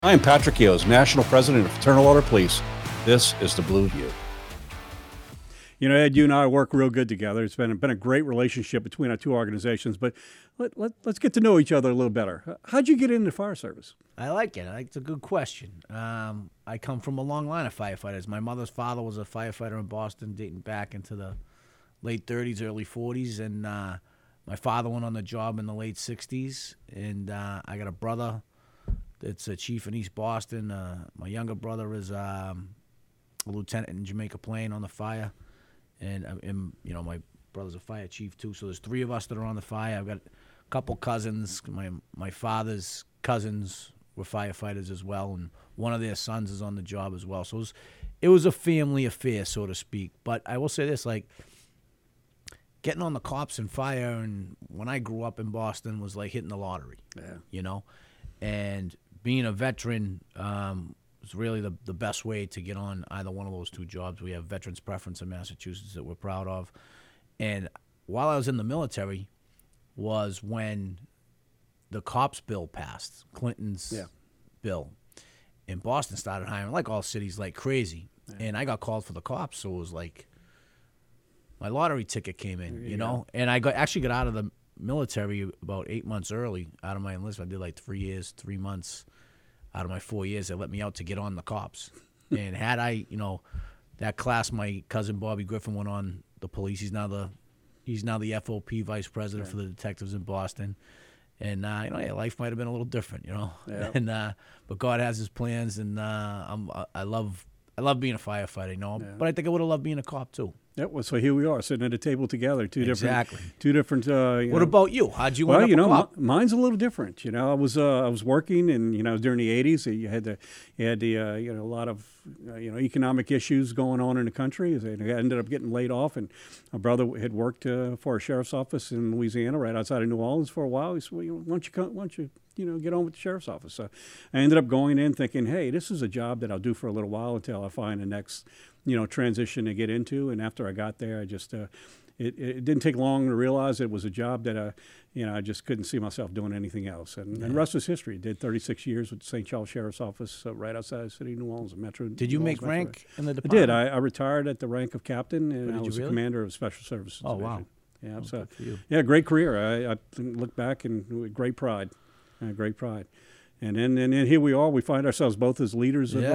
I am Patrick Eos, National President of Fraternal Order Police. This is the Blue View. You know, Ed, you and I work real good together. It's been a great relationship between our two organizations, but let's get to know each other a little better. How'd you get into fire service? I like it. It's a good question. I come from a long line of firefighters. My mother's father was a firefighter in Boston, dating back into the late 30s, early 40s, and my father went on the job in the late 60s, and I got a brother that's a chief in East Boston. My younger brother is a lieutenant in Jamaica Plain on the fire, and you know, my brother's a fire chief too. So there's three of us that are on the fire. I've got a couple cousins. My father's cousins were firefighters as well, and one of their sons is on the job as well. So it was a family affair, so to speak. But I will say this, like, getting on the cops and fire, and when I grew up in Boston, was like hitting the lottery. Yeah. You know, and being a veteran was really the best way to get on either one of those two jobs. We have veterans preference in Massachusetts that we're proud of. And while I was in the military was when the cops bill passed, Clinton's bill. And Boston started hiring, like all cities, like crazy. Yeah. And I got called for the cops, so it was like my lottery ticket came in, you know? And I actually got out of the military about 8 months early out of my enlistment. I did like 3 years, 3 months out of my 4 years. They let me out to get on the cops. And had I, you know, that class, my cousin Bobby Griffin went on the police. He's now the FOP vice president for the detectives in Boston. And you know, life might have been a little different, you know. Yeah. And but God has His plans, and I love being a firefighter, you know. Yeah. But I think I would have loved being a cop too. Yeah, well, so here we are sitting at a table together. Two different. What about you? How'd you end up a cop? Mine's a little different. You know, I was working, and you know, during the '80s, you had a lot of economic issues going on in the country. I ended up getting laid off, and my brother had worked for a sheriff's office in Louisiana, right outside of New Orleans, for a while. He said, "Well, why don't you get on with the sheriff's office?" So I ended up going in thinking, hey, this is a job that I'll do for a little while until I find the next, transition to get into. And after I got there, I just, it didn't take long to realize it was a job that, I just couldn't see myself doing anything else. And the rest is history. Did 36 years with the St. Charles Sheriff's Office right outside the city of New Orleans, Metro. Did you make rank in the I department? did. I retired at the rank of captain, and I was the commander of Special Services Division. Wow. Yeah, so great career. I look back and with great pride. Great pride, and then here we are. We find ourselves both as leaders of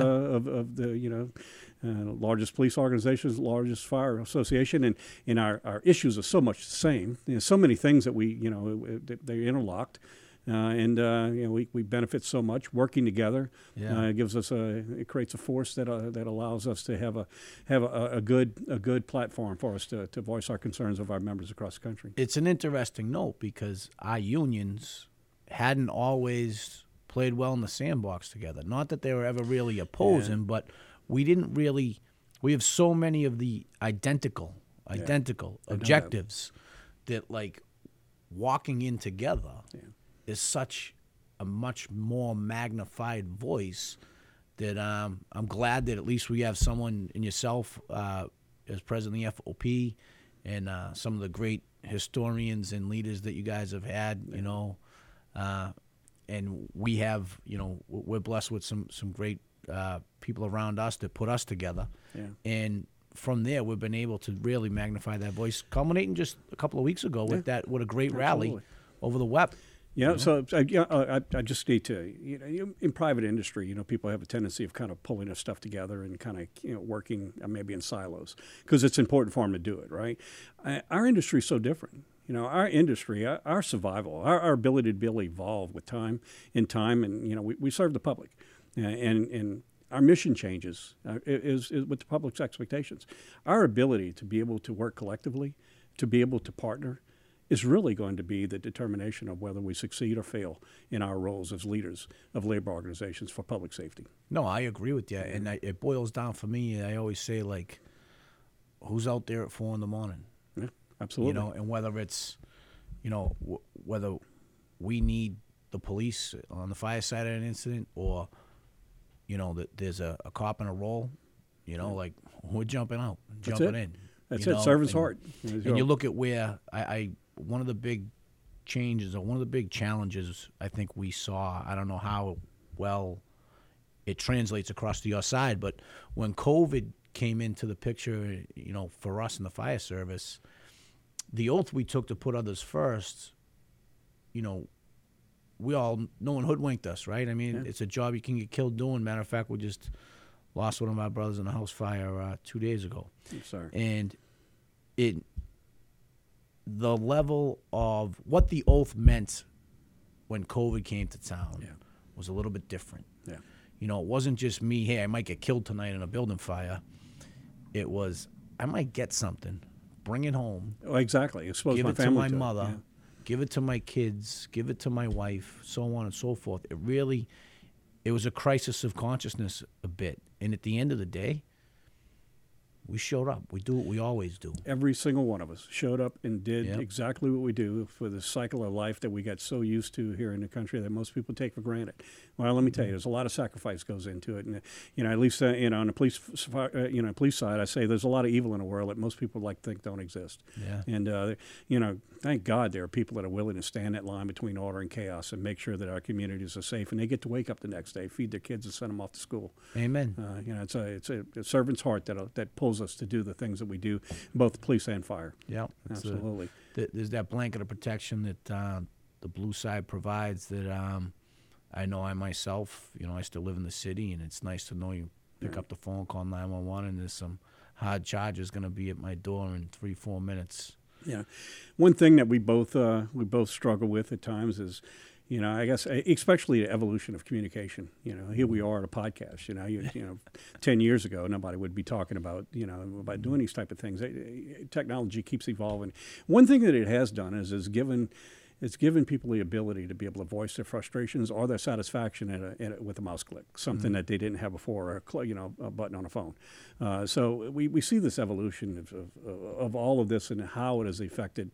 the largest police organizations, largest fire association, and our issues are so much the same. So many things that they're interlocked, we benefit so much working together. It gives us it creates a force that allows us to have a good platform for us to voice our concerns of our members across the country. It's an interesting note because our unions hadn't always played well in the sandbox together. Not that they were ever really opposing, but we have so many of the identical objectives that like walking in together is such a much more magnified voice that I'm glad that at least we have someone in yourself as president of the FOP and some of the great historians and leaders that you guys have had, and we have, we're blessed with some great people around us that put us together. Yeah. And from there, we've been able to really magnify that voice, culminating just a couple of weeks ago with a great rally over the WEP. So I just need to, in private industry, people have a tendency of kind of pulling their stuff together and kind of, working maybe in silos because it's important for them to do it, right? Our industry is so different. Our industry, our survival, our ability to be able to evolve with time, and we serve the public, and our mission changes is with the public's expectations. Our ability to be able to work collectively, to be able to partner, is really going to be the determination of whether we succeed or fail in our roles as leaders of labor organizations for public safety. No, I agree with you, and it boils down for me. I always say, like, who's out there at 4 a.m? Yeah, absolutely. And whether it's, whether we need the police on the fire side of an incident or, that there's a cop in a role, like we're jumping out, jumping in. That's it. Serve is hard. And you look at where one of the big changes or one of the big challenges I think we saw, I don't know how well it translates across to your side. But when COVID came into the picture, for us in the fire service, the oath we took to put others first, no one hoodwinked us, right? I mean, it's a job you can get killed doing. Matter of fact, we just lost one of our brothers in a house fire 2 days ago. I'm sorry. And the level of what the oath meant when COVID came to town was a little bit different. Yeah. It wasn't just me, hey, I might get killed tonight in a building fire. It was, I might get something, bring it home. Oh, exactly. Expose give my it to family my to it. mother, Yeah. give it to my kids, give it to my wife, so on and so forth. It was a crisis of consciousness a bit. And at the end of the day, we showed up. We do what we always do. Every single one of us showed up and did Yep. exactly what we do for the cycle of life that we got so used to here in the country that most people take for granted. Well, let me tell you, there's a lot of sacrifice goes into it, and at least on the police side, I say there's a lot of evil in the world that most people think don't exist. Yeah. And thank God there are people that are willing to stand that line between order and chaos and make sure that our communities are safe, and they get to wake up the next day, feed their kids, and send them off to school. Amen. It's a servant's heart that pulls us to do the things that we do, both police and fire. Yeah. Absolutely. There's that blanket of protection that the blue side provides that I know I myself, I still live in the city, and it's nice to know you pick up the phone, call 911, and there's some hard charges going to be at my door in 3-4 minutes. Yeah. One thing that we both struggle with at times is, I guess, especially the evolution of communication. Here we are at a podcast. 10 years ago, nobody would be talking about doing these type of things. Technology keeps evolving. One thing that it has done is given people the ability to be able to voice their frustrations or their satisfaction with a mouse click, something that they didn't have before, or a button on a phone. So we see this evolution of all of this and how it has affected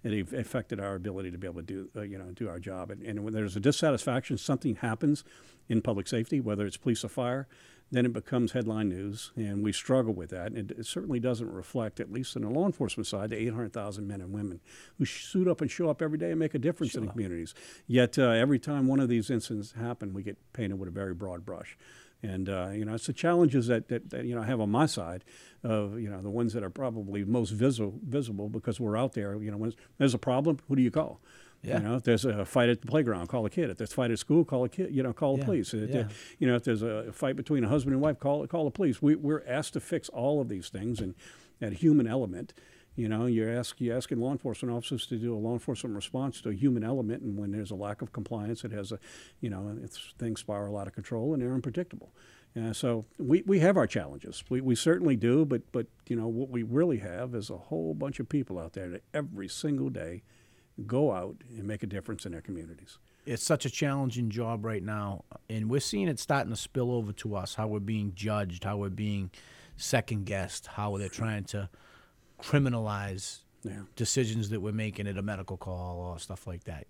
our ability to be able to do our job. And when there's a dissatisfaction, something happens in public safety, whether it's police or fire, then it becomes headline news, and we struggle with that. And it certainly doesn't reflect, at least on the law enforcement side, the 800,000 men and women who suit up and show up every day and make a difference in the communities. Yet every time one of these incidents happen, we get painted with a very broad brush. And it's the challenges that I have on my side of the ones that are probably most visible because we're out there. When there's a problem, who do you call? Yeah. If there's a fight at the playground, call a kid. If there's a fight at school, call a kid. Call the police. If there's a fight between a husband and wife, call the police. We're asked to fix all of these things, and that human element. You're asking law enforcement officers to do a law enforcement response to a human element, and when there's a lack of compliance, it has things spiral out of control and they're unpredictable. So we have our challenges. We certainly do, but what we really have is a whole bunch of people out there that every single day go out and make a difference in their communities. It's such a challenging job right now, and we're seeing it starting to spill over to us, how we're being judged, how we're being second-guessed, how they're trying to criminalize decisions that we're making at a medical call or stuff like that,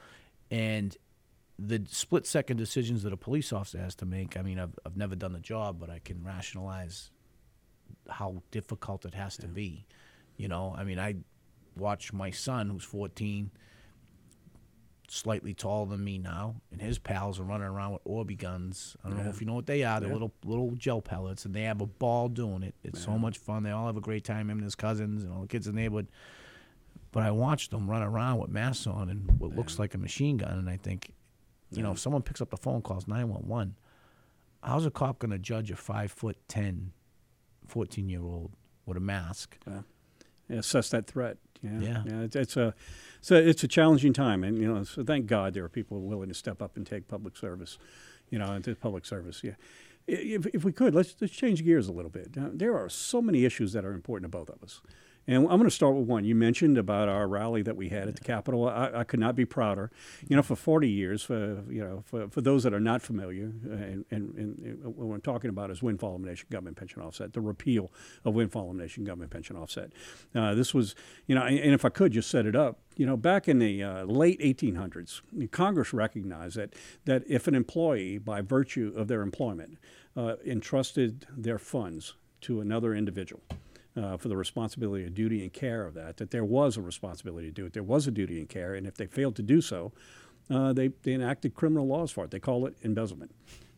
And the split-second decisions that a police officer has to make, I've never done the job, but I can rationalize how difficult it has to be. I watch my son, who's 14, slightly taller than me now, and his pals are running around with Orby guns. I don't know if you know what they are. They're little gel pellets, and they have a ball doing it. It's so much fun. They all have a great time, him and his cousins and all the kids in the neighborhood. But I watch them run around with masks on and what looks like a machine gun, and I think, if someone picks up the phone, calls 911, how's a cop going to judge a 5'10", 14-year-old with a mask? Assess that threat. Yeah. It's a challenging time, and so thank God there are people willing to step up and take public service, into public service. Yeah, if we could, let's change gears a little bit. There are so many issues that are important to both of us. And I'm going to start with one. You mentioned about our rally that we had at the Capitol. I could not be prouder. For 40 years, for those that are not familiar, and what we're talking about is windfall elimination government pension offset, the repeal of windfall elimination government pension offset. This was, and if I could just set it up, back in the late 1800s, Congress recognized that if an employee, by virtue of their employment, entrusted their funds to another individual, for the responsibility of duty and care of that there was a responsibility to do it. There was a duty and care, and if they failed to do so, they enacted criminal laws for it. They call it embezzlement.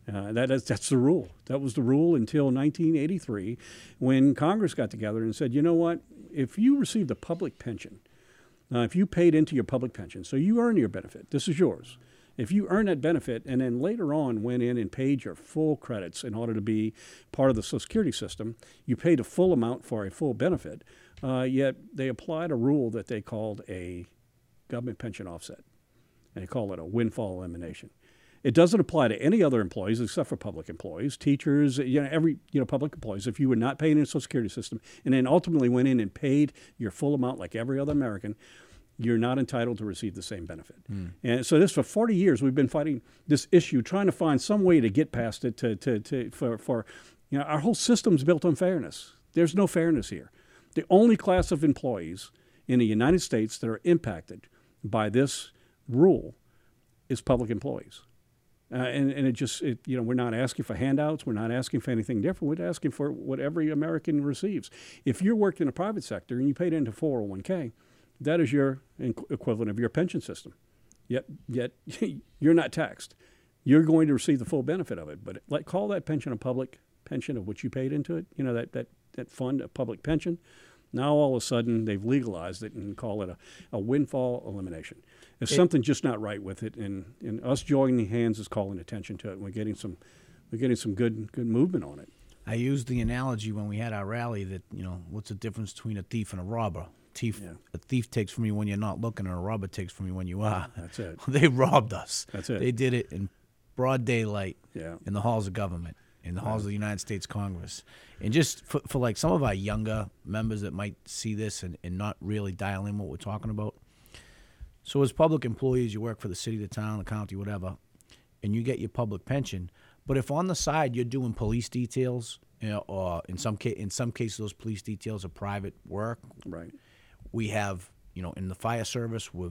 That's the rule. That was the rule until 1983, when Congress got together and said, you know what? If you received a public pension, if you paid into your public pension, so you earn your benefit, this is yours. If you earn that benefit and then later on went in and paid your full credits in order to be part of the Social Security system, you paid a full amount for a full benefit, yet they applied a rule that they called a government pension offset. And they call it a windfall elimination. It doesn't apply to any other employees except for public employees, teachers, every public employees. If you were not paying in the Social Security system and then ultimately went in and paid your full amount like every other American, you're not entitled to receive the same benefit. And so this, for 40 years, we've been fighting this issue, trying to find some way to get past it. For our whole system's built on fairness. There's no fairness here. The only class of employees in the United States that are impacted by this rule is public employees. We're not asking for handouts. We're not asking for anything different. We're asking for what every American receives. If you're working in the private sector and you paid into 401k, that is your equivalent of your pension system. Yet you're not taxed. You're going to receive the full benefit of it. But call that pension a public pension of which you paid into it. That fund, a public pension. Now all of a sudden they've legalized it and call it a windfall elimination. There's something just not right with it, and us joining hands is calling attention to it. And we're getting some good movement on it. I used the analogy when we had our rally that what's the difference between a thief and a robber? A thief takes from you when you're not looking, and a robber takes from you when you are. That's it. They robbed us. That's it. They did it in broad daylight. Yeah. In the halls of government, in the halls of the United States Congress. And just for like some of our younger members that might see this and not really dial in what we're talking about. So as public employees, you work for the city, the town, the county, whatever, and you get your public pension. But if on the side you're doing police details, or in some cases those police details are private work. Right. We have, in the fire service, we're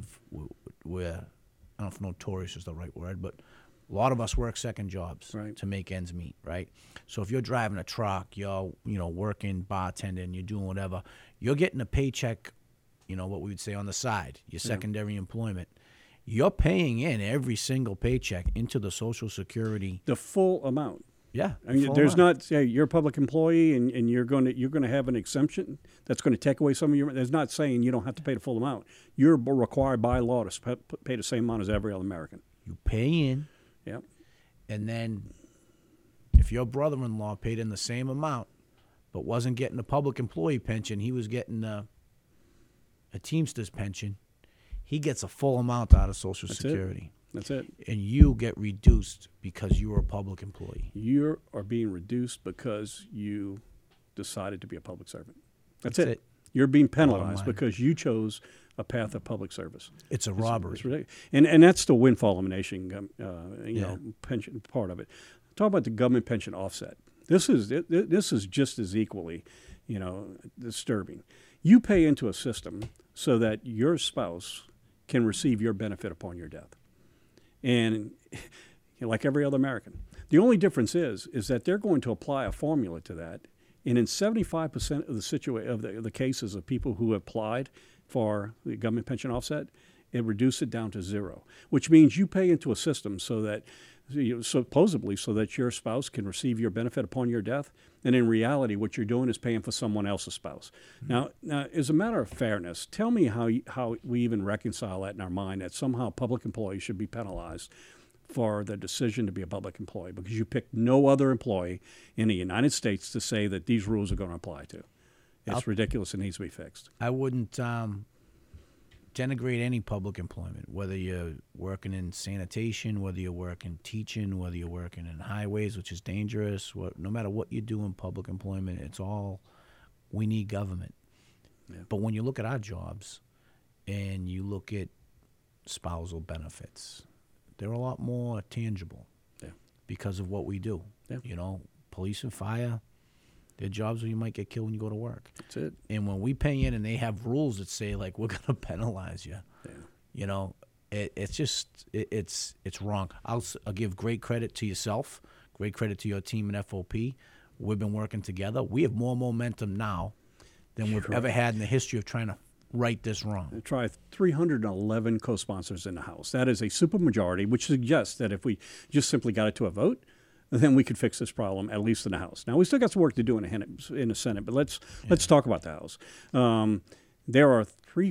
I don't know if notorious is the right word, but a lot of us work second jobs to make ends meet, right? So if you're driving a truck, you're, working, bartending, you're doing whatever, you're getting a paycheck, what we would say on the side, your secondary employment. You're paying in every single paycheck into the Social Security. The full amount. Yeah. I mean, there's not, you're a public employee and you're going to have an exemption that's going to take away some of your, there's not saying you don't have to pay the full amount. You're required by law to pay the same amount as every other American. You pay in. Yep. And then if your brother-in-law paid in the same amount but wasn't getting a public employee pension, he was getting a Teamsters pension, he gets a full amount out of Social Security. That's it. And you get reduced because you were a public employee. You are being reduced because you decided to be a public servant. That's it. You're being penalized because you chose a path of public service. It's a robbery. It's ridiculous. And that's the windfall elimination, pension part of it. Talk about the government pension offset. This is just as equally, disturbing. You pay into a system so that your spouse can receive your benefit upon your death. And like every other American. The only difference is that they're going to apply a formula to that. And in 75% of the cases of people who applied for the government pension offset, it reduced it down to zero, which means you pay into a system so that supposedly so that your spouse can receive your benefit upon your death. And in reality, what you're doing is paying for someone else's spouse. Mm-hmm. Now, as a matter of fairness, tell me how we even reconcile that in our mind that somehow public employees should be penalized for the decision to be a public employee because you picked no other employee in the United States to say that these rules are going to apply to. It's ridiculous. It needs to be fixed. I wouldn't denigrate any public employment, whether you're working in sanitation, whether you're working teaching, whether you're working in highways, which is dangerous. No matter what you do in public employment, we need government. Yeah. But when you look at our jobs and you look at spousal benefits, they're a lot more tangible because of what we do. Yeah. Police and fire, they're jobs where you might get killed when you go to work. That's it. And when we pay in and they have rules that say, like, we're going to penalize you, it's wrong. I'll give great credit to yourself, great credit to your team in FOP. We've been working together. We have more momentum now than we've ever had in the history of trying to right this wrong. Try 311 co-sponsors in the House. That is a supermajority, which suggests that if we just simply got it to a vote, then we could fix this problem, at least in the House. Now, we still got some work to do in the Senate, but let's talk about the House. There are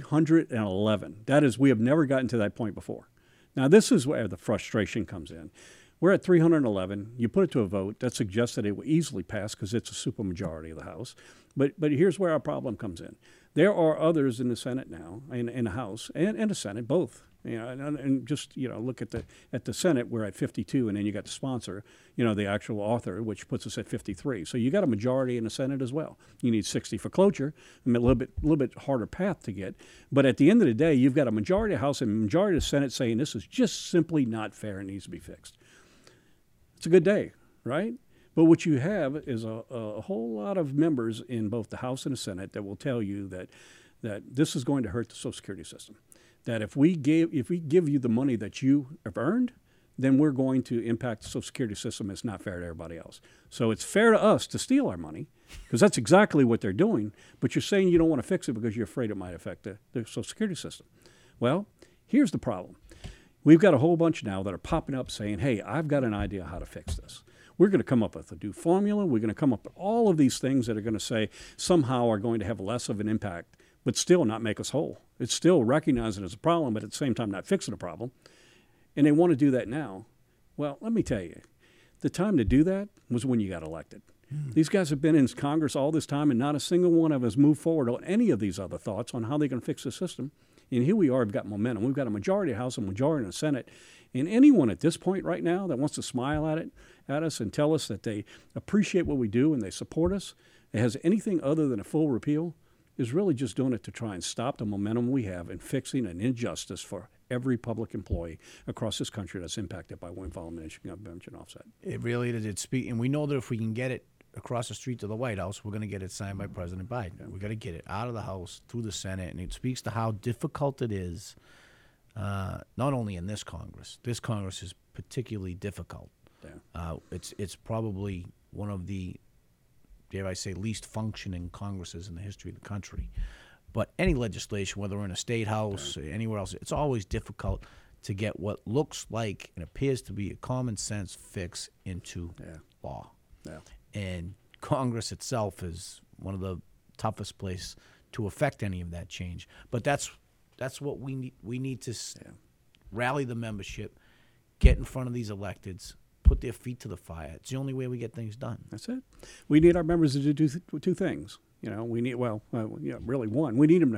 311. That is, we have never gotten to that point before. Now, this is where the frustration comes in. We're at 311. You put it to a vote. That suggests that it will easily pass because it's a supermajority of the House. But here's where our problem comes in. There are others in the Senate now, in the House and the Senate, both. And just look at the Senate. We're at 52, and then you got the sponsor, the actual author, which puts us at 53. So you got a majority in the Senate as well. You need 60 for cloture. A little bit harder path to get. But at the end of the day, you've got a majority of the House and a majority of the Senate saying this is just simply not fair and needs to be fixed. It's a good day, right? But what you have is a whole lot of members in both the House and the Senate that will tell you that this is going to hurt the Social Security system. That if we give you the money that you have earned, then we're going to impact the Social Security system. It's not fair to everybody else. So it's fair to us to steal our money because that's exactly what they're doing. But you're saying you don't want to fix it because you're afraid it might affect the Social Security system. Well, here's the problem. We've got a whole bunch now that are popping up saying, hey, I've got an idea how to fix this. We're going to come up with a new formula. We're going to come up with all of these things that are going to say somehow are going to have less of an impact, but still not make us whole. It's still recognizing it as a problem, but at the same time not fixing the problem. And they want to do that now. Well, let me tell you, the time to do that was when you got elected. These guys have been in Congress all this time, and not a single one of us moved forward on any of these other thoughts on how they can fix the system. And here we are, we've got momentum. We've got a majority of the House, a majority in the Senate. And anyone at this point right now that wants to smile at us and tell us that they appreciate what we do and they support us, that has anything other than a full repeal, is really just doing it to try and stop the momentum we have in fixing an injustice for every public employee across this country that's impacted by windfall elimination, pension offset. It really is. And we know that if we can get it across the street to the White House, we're going to get it signed by President Biden. Yeah. We've got to get it out of the House, through the Senate, and it speaks to how difficult it is, not only in this Congress. This Congress is particularly difficult. Yeah. It's probably one of the, dare I say, least functioning Congresses in the history of the country. But any legislation, whether we're in a state house or anywhere else, it's always difficult to get what looks like and appears to be a common sense fix into law. Yeah. And Congress itself is one of the toughest places to affect any of that change. But that's what we need. We need to rally the membership, get in front of these electeds, put their feet to the fire. It's the only way we get things done. That's it. We need our members to do two things. We need really one. We need them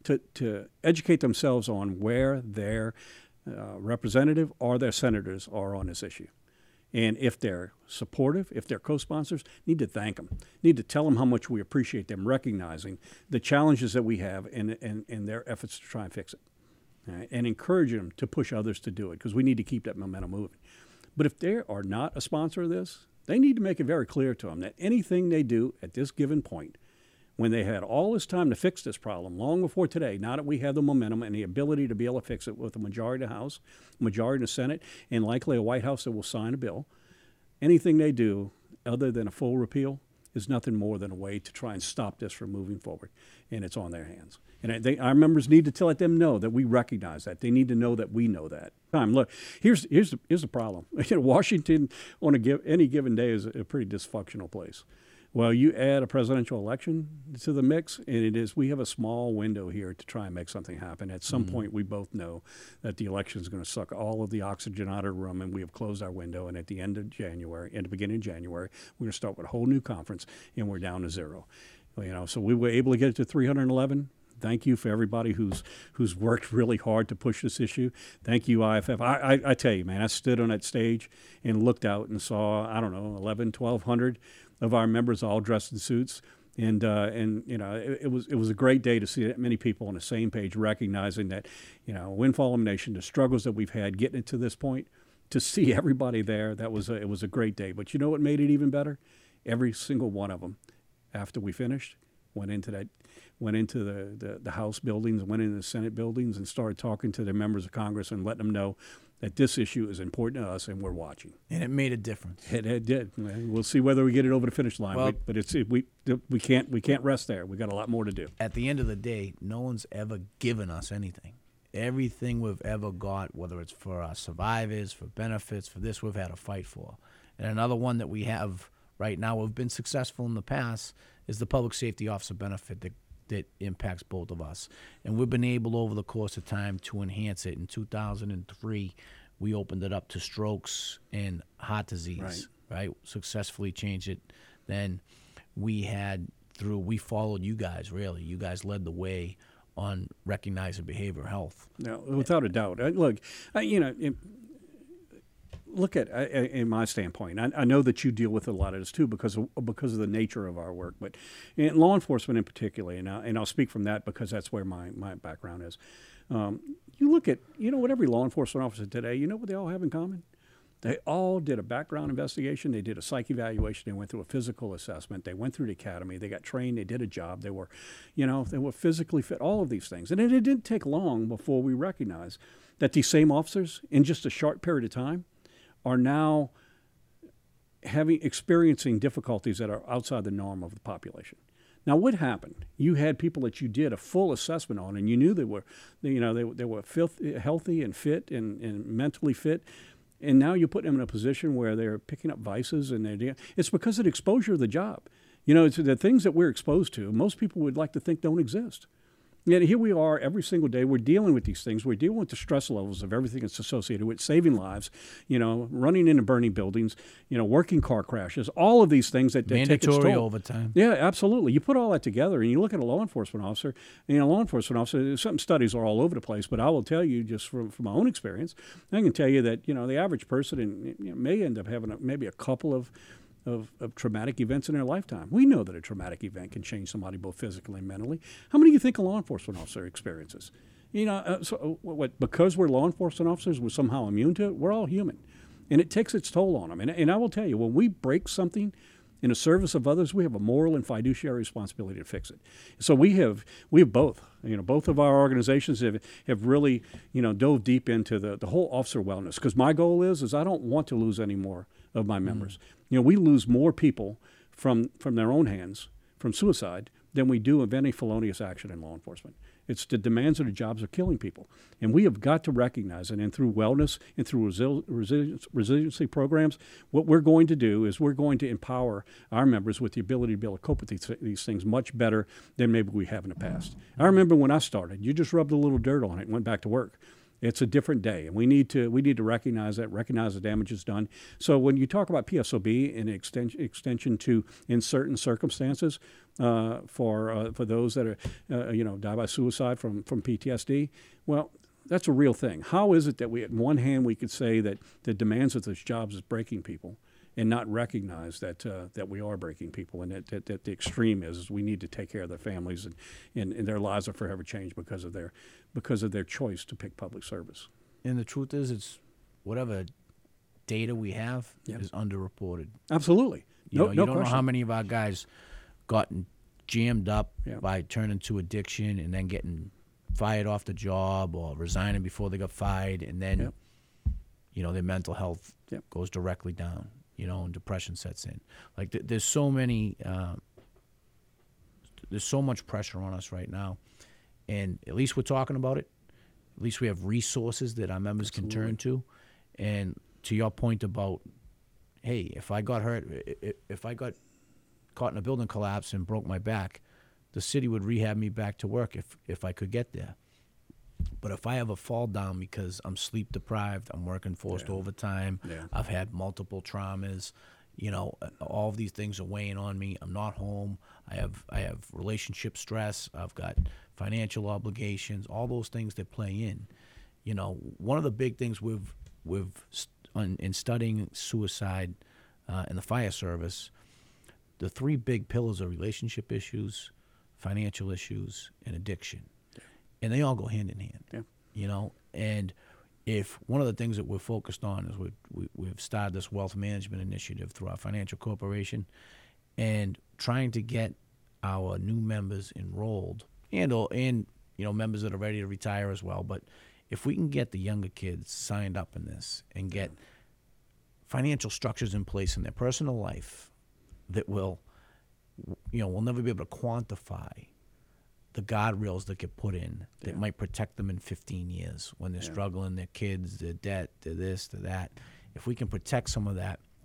to educate themselves on where their representative or their senators are on this issue. And if they're supportive, if they're co-sponsors, need to thank them. Need to tell them how much we appreciate them recognizing the challenges that we have and their efforts to try and fix it. Right? And encourage them to push others to do it because we need to keep that momentum moving. But if they are not a sponsor of this, they need to make it very clear to them that anything they do at this given point, when they had all this time to fix this problem long before today, now that we have the momentum and the ability to be able to fix it with a majority in the House, a majority in the Senate, and likely a White House that will sign a bill, anything they do other than a full repeal is nothing more than a way to try and stop this from moving forward. And it's on their hands. And our members need to let them know that we recognize that. They need to know that we know that. Look, here's the problem. Washington on any given day is a pretty dysfunctional place. Well, you add a presidential election to the mix, and we have a small window here to try and make something happen. At some point, we both know that the election is going to suck all of the oxygen out of the room, and we have closed our window. And at the end of January, at the beginning of January, we're going to start with a whole new conference, and we're down to zero. So we were able to get it to 311. Thank you for everybody who's worked really hard to push this issue. Thank you, IFF. I tell you, man, I stood on that stage and looked out and saw, 1,200 of our members all dressed in suits. And it was a great day to see that many people on the same page recognizing that, windfall elimination, the struggles that we've had getting it to this point, to see everybody there, it was a great day. But you know what made it even better? Every single one of them, after we finished, went into the House buildings, went into the Senate buildings, and started talking to the members of Congress and letting them know that this issue is important to us and we're watching. And it made a difference. It did. We'll see whether we get it over the finish line. Well, but we can't rest there. We got a lot more to do. At the end of the day, no one's ever given us anything. Everything we've ever got, whether it's for our survivors, for benefits, for this, we've had to fight for. And another one that we have right now, we've been successful in the past, is the public safety officer benefit that impacts both of us. And we've been able over the course of time to enhance it. In 2003, we opened it up to strokes and heart disease, right? Successfully changed it. Then we followed you guys, really. You guys led the way on recognizing behavioral health. No, without a doubt. Look at in my standpoint. I know that you deal with a lot of this too because of the nature of our work. But in law enforcement in particular, and I'll speak from that because that's where my background is. You look at what every law enforcement officer today. You know what they all have in common? They all did a background investigation. They did a psych evaluation. They went through a physical assessment. They went through the academy. They got trained. They did a job. They were physically fit. All of these things. And it didn't take long before we recognized that these same officers, in just a short period of time, are now experiencing difficulties that are outside the norm of the population. Now, what happened? You had people that you did a full assessment on, and you knew they were healthy and fit and mentally fit. And now you put them in a position where they're picking up vices, and it's because of the exposure of the job. It's the things that we're exposed to, most people would like to think don't exist. Yet here we are every single day. We're dealing with these things. We're dealing with the stress levels of everything that's associated with saving lives, running into burning buildings, working car crashes, all of these things that take its toll. Mandatory overtime. Yeah, absolutely. You put all that together and you look at a law enforcement officer, some studies are all over the place, but I will tell you just from my own experience, I can tell you that, the average person may end up having maybe a couple of traumatic events in their lifetime. We know that a traumatic event can change somebody both physically and mentally. How many do you think a law enforcement officer experiences? Because we're law enforcement officers, we're somehow immune to it? We're all human. And it takes its toll on them. And I will tell you, when we break something in the service of others, we have a moral and fiduciary responsibility to fix it. So we have both. Both of our organizations have really, dove deep into the whole officer wellness. Because my goal is I don't want to lose any more of my members. We lose more people from their own hands, from suicide, than we do of any felonious action in law enforcement. It's the demands of the jobs are killing people. And we have got to recognize it. And through wellness and through resiliency programs, what we're going to do is we're going to empower our members with the ability to be able to cope with these things much better than maybe we have in the past. I remember when I started, you just rubbed a little dirt on it and went back to work. It's a different day, and we need to recognize that, recognize the damage is done. So when you talk about PSOB and extension to in certain circumstances for those that are die by suicide from PTSD, well, that's a real thing. How is it that we, at one hand, we could say that the demands of those jobs is breaking people, and not recognize that we are breaking people, and that the extreme is we need to take care of their families, and their lives are forever changed because of their choice to pick public service. And the truth is, it's whatever data we have is underreported. Absolutely. You don't question. know how many of our guys gotten jammed up by turning to addiction and then getting fired off the job or resigning before they got fired, and then their mental health goes directly down. And depression sets in. Like there's so many, there's so much pressure on us right now, and at least we're talking about it. At least we have resources that our members can turn to. And to your point about, hey, if I got hurt, if I got caught in a building collapse and broke my back, the city would rehab me back to work if I could get there. But if I have a fall down because I'm sleep deprived, I'm working forced overtime, I've had multiple traumas, all of these things are weighing on me. I'm not home. I have relationship stress. I've got financial obligations. All those things that play in. One of the big things in studying suicide in the fire service, the three big pillars are relationship issues, financial issues, and addiction. And they all go hand in hand, And if one of the things that we're focused on is we've started this wealth management initiative through our financial corporation, and trying to get our new members enrolled, and members that are ready to retire as well. But if we can get the younger kids signed up in this and get financial structures in place in their personal life that will, we'll never be able to quantify the guardrails that get put in that might protect them in 15 years when they're struggling, their kids, their debt, their this, their that. If we can protect some of that,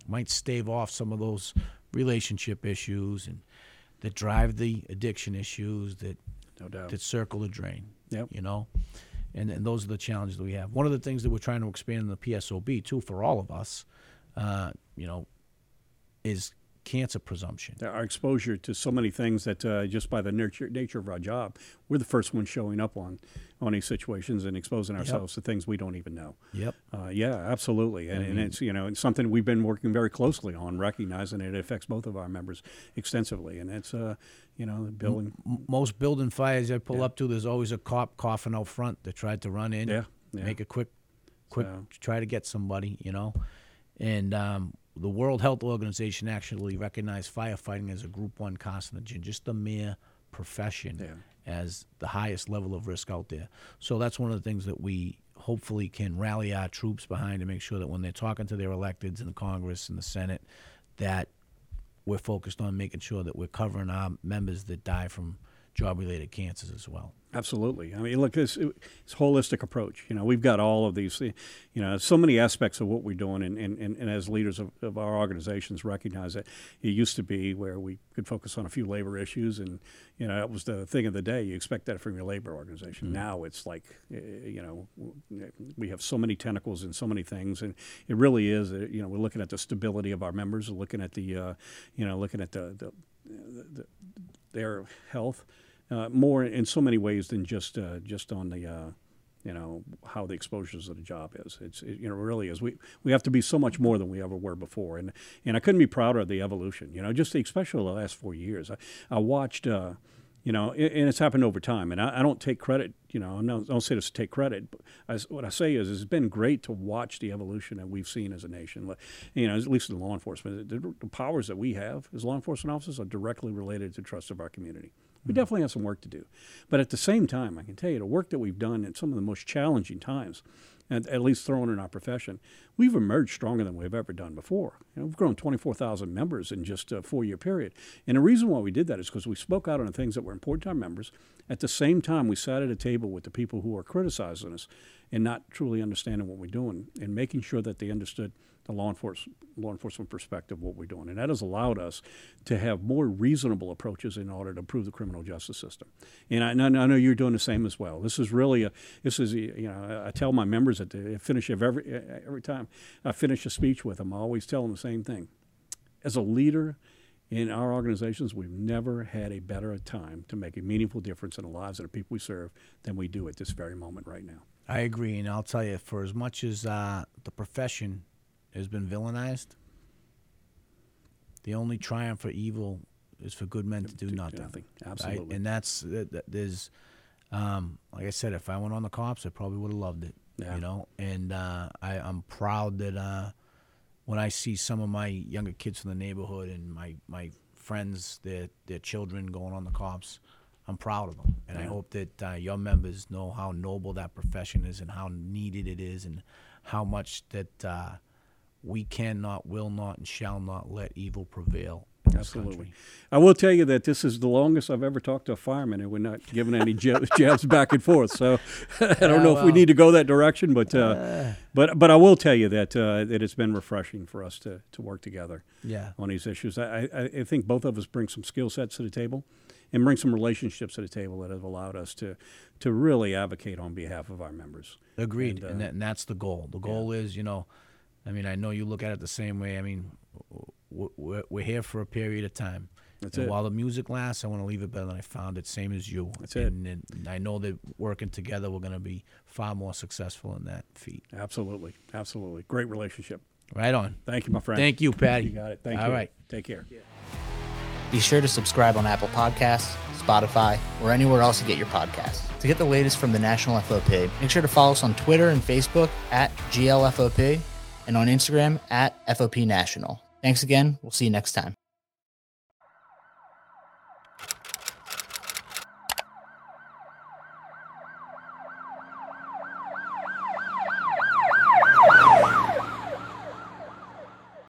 might stave off some of those relationship issues and that drive the addiction issues that No doubt. that circle the drain. Yep. You know, and those are the challenges that we have. One of the things that we're trying to expand in the PSOB too for all of us, you know, is cancer presumption. Our exposure to so many things that just by the nature of our job, we're the first ones showing up on these situations and exposing ourselves to things we don't even know. Yep. Yeah, absolutely. And it's, you know, it's something we've been working very closely on, recognizing it affects both of our members extensively. And it's, you know, building. Most building fires I pull up to, there's always a cop coughing out front that tried to run in, Yeah. make a quick, So- try to get somebody, you know. And the World Health Organization actually recognized firefighting as a Group 1 carcinogen, just the mere profession as the highest level of risk out there. So that's one of the things that we hopefully can rally our troops behind to make sure that when they're talking to their electeds in the Congress and the Senate, that we're focused on making sure that we're covering our members that die from job-related cancers as well. Absolutely. I mean, look, it's holistic approach. You know, we've got all of these, you know, so many aspects of what we're doing, and as leaders of our organizations recognize that it used to be where we could focus on a few labor issues, and, you know, that was the thing of the day. You expect that from your labor organization. Now it's like, you know, we have so many tentacles and so many things, and it really is, you know, we're looking at the stability of our members, we're looking at the, you know, looking at their health. More in so many ways than just on the you know, how the exposures of the job is. You know, it really is. We have to be so much more than we ever were before, and I couldn't be prouder of the evolution. You know, just especially the last 4 years. I watched. You know, and it's happened over time, and I don't take credit. You know, I don't say this to take credit. But what I say is, it's been great to watch the evolution that we've seen as a nation. You know, at least in law enforcement, the powers that we have as law enforcement officers are directly related to trust of our community. We definitely have some work to do, but at the same time, I can tell you the work that we've done in some of the most challenging times, and at least thrown in our profession, we've emerged stronger than we've ever done before. You know, we've grown 24,000 members in just a 4-year period. And the reason why we did that is because we spoke out on the things that were important to our members. At the same time, we sat at a table with the people who are criticizing us and not truly understanding what we're doing and making sure that they understood the law enforcement perspective of what we're doing. And that has allowed us to have more reasonable approaches in order to improve the criminal justice system. And I know you're doing the same as well. This is really you know, I tell my members at the finish of every time I finish a speech with them, I always tell them the same thing. As a leader in our organizations, we've never had a better time to make a meaningful difference in the lives of the people we serve than we do at this very moment right now. I agree, and I'll tell you, for as much as the profession has been villainized, the only triumph for evil is for good men to do nothing. Absolutely. Right? And there's, like I said, if I went on the cops, I probably would have loved it. Yeah. You know, and I'm proud that when I see some of my younger kids from the neighborhood and my friends, their children going on the cops, I'm proud of them. And I hope that your members know how noble that profession is and how needed it is and how much that we cannot, will not, and shall not let evil prevail in this Absolutely. country. I will tell you that this is the longest I've ever talked to a fireman, and we're not giving any jabs back and forth. So I don't know if we need to go that direction, but I will tell you that it's been refreshing for us to work together on these issues. I think both of us bring some skill sets to the table and bring some relationships to the table that have allowed us to really advocate on behalf of our members. Agreed, and that's the goal. The goal is, you know, I mean, I know you look at it the same way. I mean, we're here for a period of time. That's and it. While the music lasts, I want to leave it better than I found it, same as you. That's it. And I know that working together, we're going to be far more successful in that feat. Absolutely. Absolutely. Great relationship. Right on. Thank you, my friend. Thank you, Patty. You got it. Thank you. All right. Take care. Be sure to subscribe on Apple Podcasts, Spotify, or anywhere else you get your podcasts. To get the latest from the National FOP, make sure to follow us on Twitter and Facebook at GLFOP and on Instagram at FOP National. Thanks again. We'll see you next time.